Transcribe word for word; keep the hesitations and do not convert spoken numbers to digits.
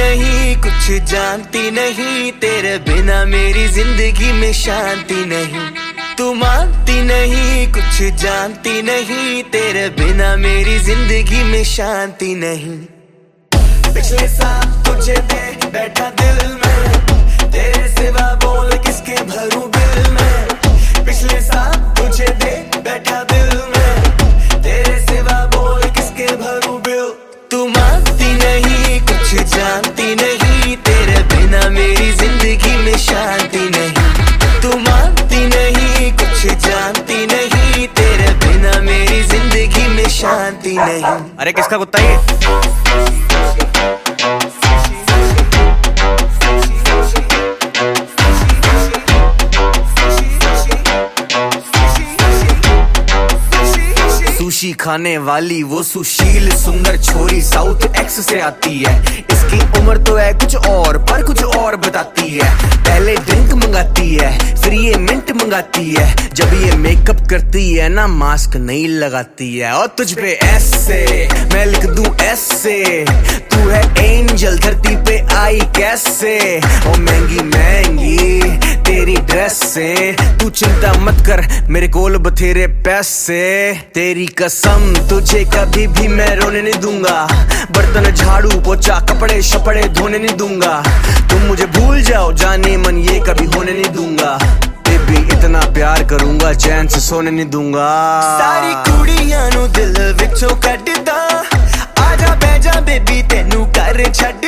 नहीं, कुछ जानती नहीं, तेरे बिना मेरी जिंदगी में शांति नहीं। तू मानती नहीं, कुछ जानती नहीं, तेरे बिना मेरी जिंदगी में शांति नहीं। पिछले साल तुझे दे बैठा दिल में, तेरे सिवा बोल किसके भरूं दिल में। पिछले साल तुझे दे बैठा दिल में, तेरे सिवा बोल किसके भरूं बिल। तू मानती नहीं, कुछ जानती नहीं, तेरे बिना मेरी जिंदगी में शांति नहीं। तू मानती नहीं, कुछ जानती नहीं, तेरे बिना मेरी जिंदगी में शांति नहीं। अरे किसका कुत्ता ये? सुशी खाने वाली वो सुशील सुंदर छोरी साउथ एक्स से आती है। इसकी उम्र तो है कुछ और पर कुछ और बताती है। पहले ड्रिंक मंगाती है फिर ये मिंट मंगाती है। जब ये मेकअप करती है ना मास्क नहीं लगाती है। और तुझ पे ऐसे मैं लिख दूं ऐसे, तू है एंजल धरती पे आई कैसे। ओ महंगी महंगी तेरी ड्रेस से, तू चिंता मत कर मेरे कोल बथेरे पैसे। तेरी कसम तुझे कभी भी मैं रोने नहीं दूंगा। बर्तन झाड़ू पोछा कपड़े शपड़े धोने नहीं दूंगा। तुम मुझे भूल जाओ जाने मन ये कभी होने नहीं दूंगा। बेबी इतना प्यार करूंगा चैन से सोने नहीं दूंगा। सारी कुड़ियां नु दिल विचों कड्डदा, आजा बैजा बेबी तेनू कर छड्ड